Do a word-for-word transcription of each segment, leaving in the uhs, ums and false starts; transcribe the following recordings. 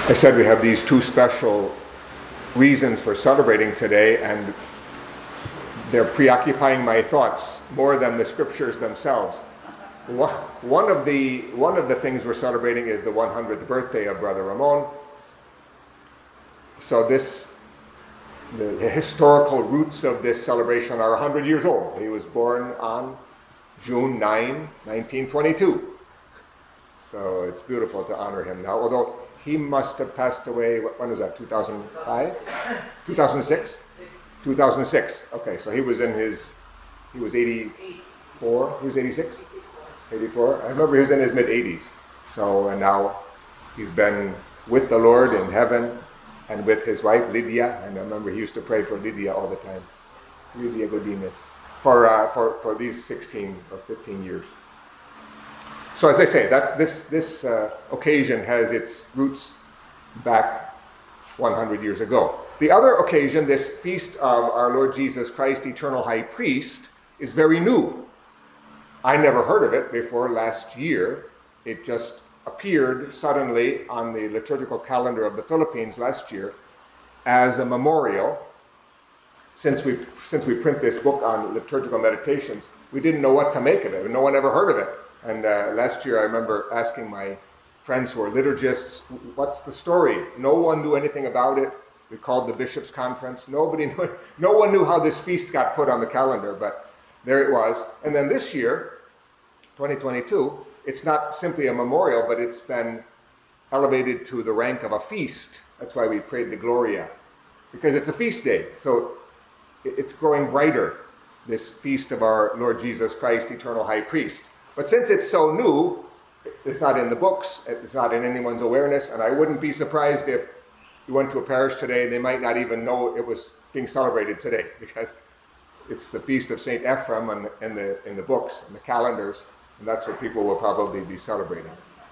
I said we have these two special reasons for celebrating today, and they're preoccupying my thoughts more than the scriptures themselves. One of the one of the things we're celebrating is the one hundredth birthday of Brother Ramon. So this, the historical roots of this celebration are one hundred years old. He was born on June ninth, nineteen twenty-two. So it's beautiful to honor him now, although he must have passed away, when was that, two thousand five? two thousand six? two thousand six. Okay, so he was in his, he was eighty-four, he was eighty-six? eighty-four? I remember he was in his mid-eighties. So, and now he's been with the Lord in heaven and with his wife, Lydia. And I remember he used to pray for Lydia all the time. Lydia Godinez. For, uh, for, for these sixteen or fifteen years. So as I say, that this, this uh, occasion has its roots back one hundred years ago. The other occasion, this feast of our Lord Jesus Christ, Eternal High Priest, is very new. I never heard of it before last year. It just appeared suddenly on the liturgical calendar of the Philippines last year as a memorial. Since we since we print this book on liturgical meditations, we didn't know what to make of it. No one ever heard of it. And uh, last year I remember asking my friends who are liturgists, what's the story? No one knew anything about it. We called the bishops' conference. Nobody knew, no one knew how this feast got put on the calendar, but there it was. And then this year, twenty twenty-two, it's not simply a memorial, but it's been elevated to the rank of a feast. That's why we prayed the Gloria, because it's a feast day. So it's growing brighter, this feast of our Lord Jesus Christ, Eternal High Priest. But since it's so new, it's not in the books, it's not in anyone's awareness, and I wouldn't be surprised if you went to a parish today, they might not even know it was being celebrated today, because it's the feast of Saint Ephrem in the, in the, in the books, in the calendars, and that's what people will probably be celebrating.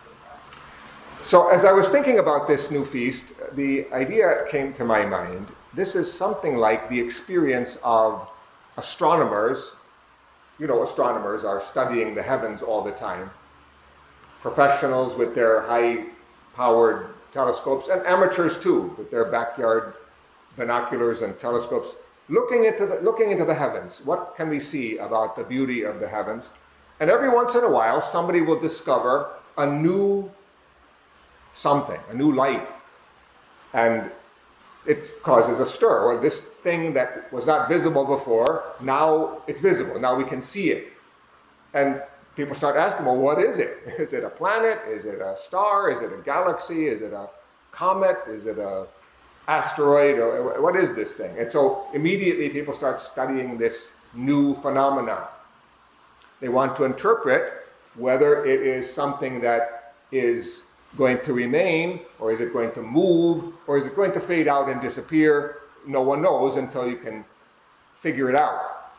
So as I was thinking about this new feast, the idea came to my mind. This is something like the experience of astronomers. You know, astronomers are studying the heavens all the time. Professionals with their high-powered telescopes, and amateurs too, with their backyard binoculars and telescopes, looking into the, looking into the heavens. What can we see about the beauty of the heavens? And every once in a while, somebody will discover a new something, a new light. And it causes a stir. Well, this thing that was not visible before, now it's visible. Now we can see it. And people start asking, well, what is it? Is it a planet? Is it a star? Is it a galaxy? Is it a comet? Is it a asteroid? Or what is this thing? And so immediately people start studying this new phenomenon. They want to interpret whether it is something that is going to remain, or is it going to move, or is it going to fade out and disappear? No one knows until you can figure it out.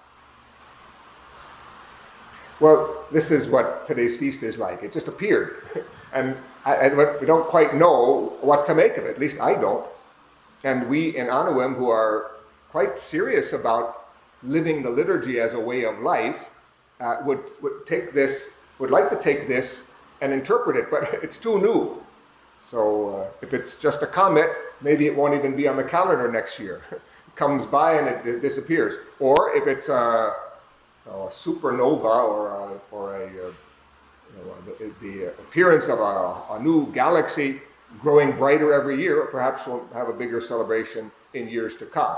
Well, this is what today's feast is like. It just appeared. and, I, and we don't quite know what to make of it. At least I don't. And we in Anawim, who are quite serious about living the liturgy as a way of life, uh, would, would take this, would like to take this and interpret it, but it's too new. So uh, if it's just a comet, maybe it won't even be on the calendar next year. It comes by and it, it disappears. Or if it's a, a supernova or a, or a, you know, the, the appearance of a, a new galaxy growing brighter every year, perhaps we'll have a bigger celebration in years to come.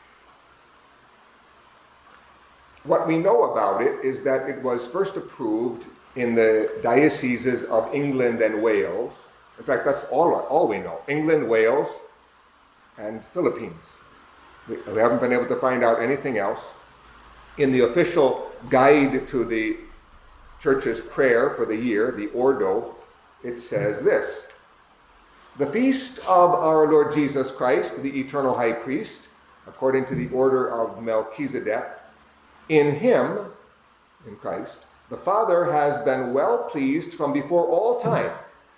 What we know about it is that it was first approved in the dioceses of England and Wales. In fact, that's all, all we know. England, Wales, and Philippines. We, we haven't been able to find out anything else. In the official guide to the church's prayer for the year, the Ordo, it says this: the feast of our Lord Jesus Christ, the Eternal High Priest, according to the order of Melchizedek, in him, in Christ, the Father has been well pleased from before all time.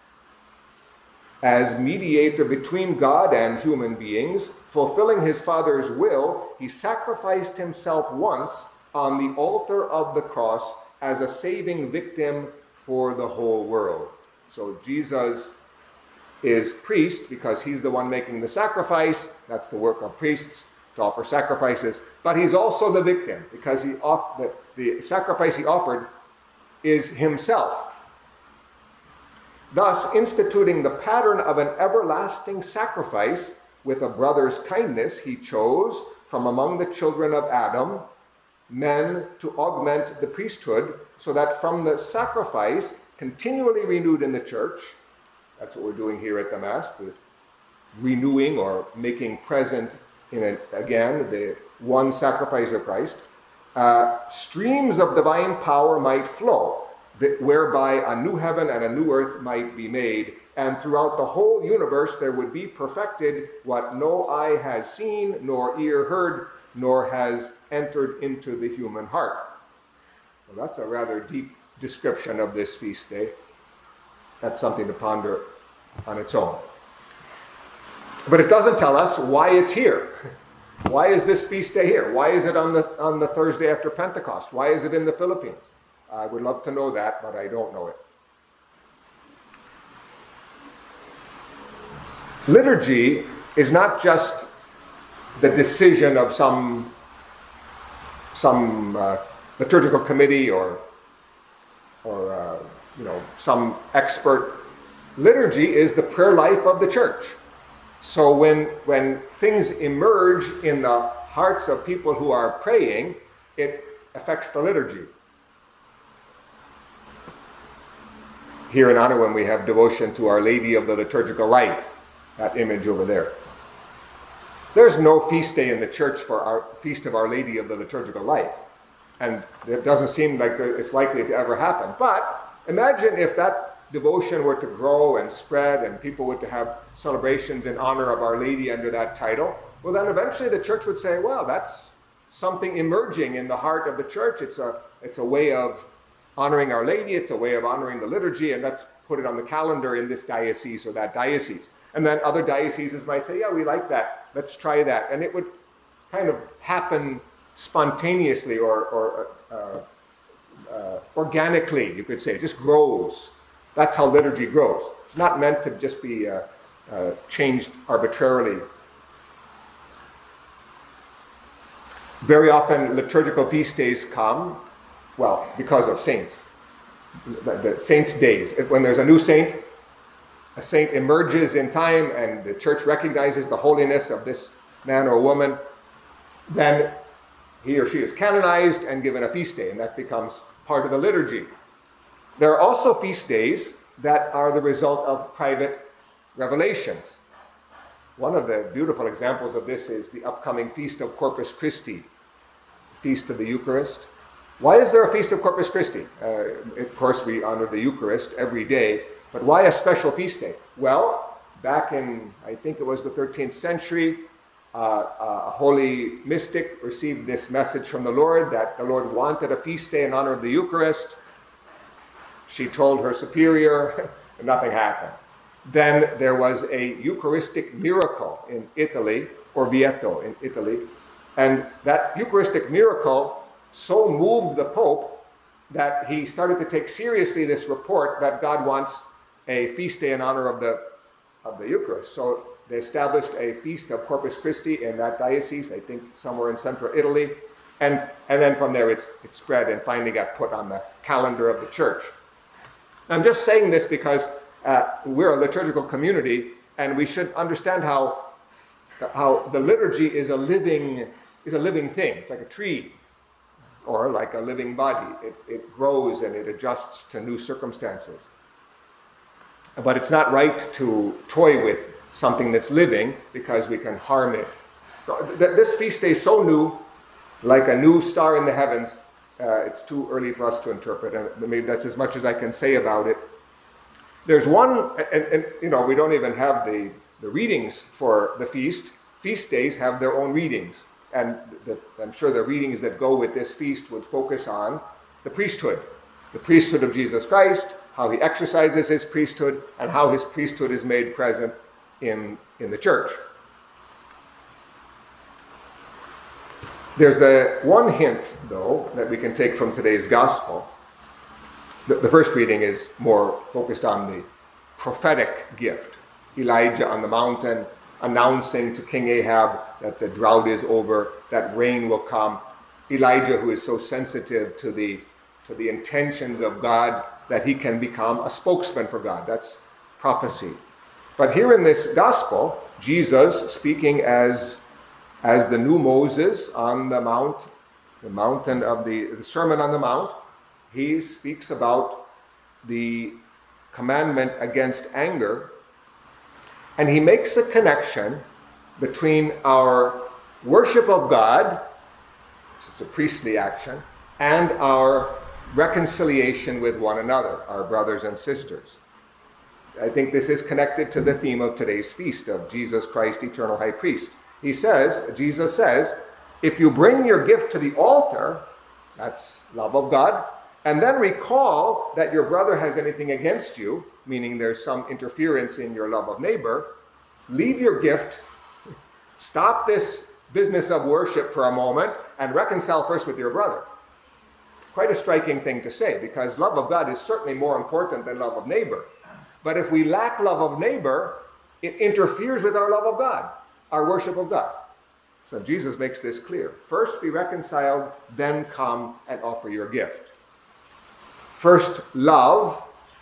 As mediator between God and human beings, fulfilling his Father's will, he sacrificed himself once on the altar of the cross as a saving victim for the whole world. So Jesus is priest because he's the one making the sacrifice. That's the work of priests, to offer sacrifices. But he's also the victim because he off, the, the sacrifice he offered is himself. Thus, instituting the pattern of an everlasting sacrifice with a brother's kindness, he chose from among the children of Adam men to augment the priesthood, so that from the sacrifice continually renewed in the church, that's what we're doing here at the Mass, the renewing or making present in it again the one sacrifice of Christ, uh, streams of divine power might flow, that whereby a new heaven and a new earth might be made, and throughout the whole universe there would be perfected what no eye has seen, nor ear heard, nor has entered into the human heart. Well, that's a rather deep description of this feast day. That's something to ponder on its own. But it doesn't tell us why it's here. Why is this feast day here? Why is it on the on the Thursday after Pentecost? Why is it in the Philippines? I would love to know that, but I don't know it. Liturgy is not just the decision of some some uh, liturgical committee or or uh, you know some expert. Liturgy is the prayer life of the church. So when when things emerge in the hearts of people who are praying, it affects the liturgy. Here in Ottawa, we have devotion to Our Lady of the Liturgical Life, that image over there. There's no feast day in the church for our Feast of Our Lady of the Liturgical Life. And it doesn't seem like it's likely to ever happen. But imagine if that devotion were to grow and spread and people were to have celebrations in honor of Our Lady under that title. Well, then eventually the church would say, well, that's something emerging in the heart of the church. It's a, it's a way of honoring Our Lady. It's a way of honoring the liturgy. And let's put it on the calendar in this diocese or that diocese. And then other dioceses might say, yeah, we like that. Let's try that. And it would kind of happen spontaneously or, or uh, uh, organically, you could say. It just grows. That's how liturgy grows. It's not meant to just be uh, uh, changed arbitrarily. Very often liturgical feast days come, well, because of saints. The, the saints' days. When there's a new saint, a saint emerges in time and the church recognizes the holiness of this man or woman, then he or she is canonized and given a feast day, and that becomes part of the liturgy. There are also feast days that are the result of private revelations. One of the beautiful examples of this is the upcoming Feast of Corpus Christi, Feast of the Eucharist. Why is there a Feast of Corpus Christi? Uh, of course, we honor the Eucharist every day, but why a special feast day? Well, back in, I think it was the thirteenth century, uh, a holy mystic received this message from the Lord that the Lord wanted a feast day in honor of the Eucharist. She told her superior, and nothing happened. Then there was a Eucharistic miracle in Italy, Orvieto in Italy, and that Eucharistic miracle so moved the Pope that he started to take seriously this report that God wants a feast day in honor of the of the Eucharist. So they established a feast of Corpus Christi in that diocese, I think somewhere in central Italy, and and then from there it's it spread and finally got put on the calendar of the church. I'm just saying this because uh, we're a liturgical community, and we should understand how how the liturgy is a living is a living thing. It's like a tree, or like a living body. It, it grows and it adjusts to new circumstances. But it's not right to toy with something that's living because we can harm it. So th- this feast day is so new, like a new star in the heavens. Uh, it's too early for us to interpret, and maybe that's as much as I can say about it. There's one, and, and you know, we don't even have the, the readings for the feast. Feast days have their own readings, and the, I'm sure the readings that go with this feast would focus on the priesthood, the priesthood of Jesus Christ, how he exercises his priesthood, and how his priesthood is made present in, in the church. There's a one hint, though, that we can take from today's gospel. The, the first reading is more focused on the prophetic gift. Elijah on the mountain announcing to King Ahab that the drought is over, that rain will come. Elijah, who is so sensitive to the to the intentions of God, that he can become a spokesman for God. That's prophecy. But here in this gospel, Jesus, speaking as, as the new Moses on the mount, the mountain of the, the Sermon on the Mount, he speaks about the commandment against anger, and he makes a connection between our worship of God, which is a priestly action, and our reconciliation with one another, our brothers and sisters. I think this is connected to the theme of today's feast of Jesus Christ, Eternal High Priest. He says, Jesus says, if you bring your gift to the altar, that's love of God, and then recall that your brother has anything against you, meaning there's some interference in your love of neighbor, leave your gift, stop this business of worship for a moment, and reconcile first with your brother. It's quite a striking thing to say, because love of God is certainly more important than love of neighbor. But if we lack love of neighbor, it interferes with our love of God, our worship of God. So Jesus makes this clear. First be reconciled, then come and offer your gift. First love,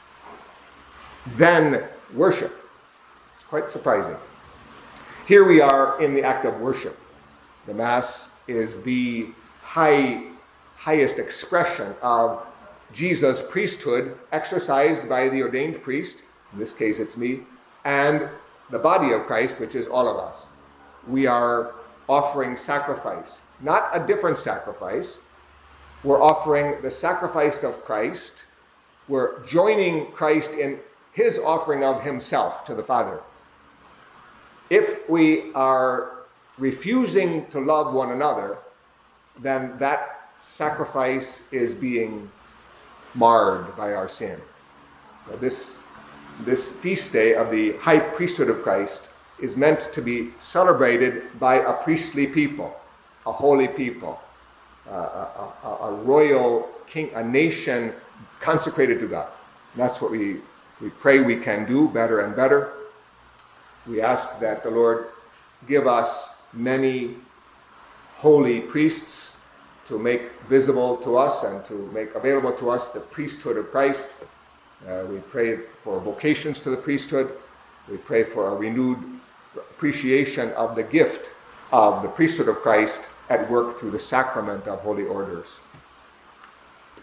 then worship. It's quite surprising. Here we are in the act of worship. The Mass is the high, highest expression of Jesus' priesthood exercised by the ordained priest, in this case it's me, and the body of Christ, which is all of us. We are offering sacrifice, not a different sacrifice. We're offering the sacrifice of Christ. We're joining Christ in his offering of himself to the Father. If we are refusing to love one another, then that sacrifice is being marred by our sin. So this, this feast day of the high priesthood of Christ is meant to be celebrated by a priestly people, a holy people, uh, a, a, a royal king, a nation consecrated to God. And that's what we, we pray we can do better and better. We ask that the Lord give us many holy priests to make visible to us and to make available to us the priesthood of Christ. Uh, we pray for vocations to the priesthood. We pray for a renewed appreciation of the gift of the priesthood of Christ at work through the sacrament of holy orders.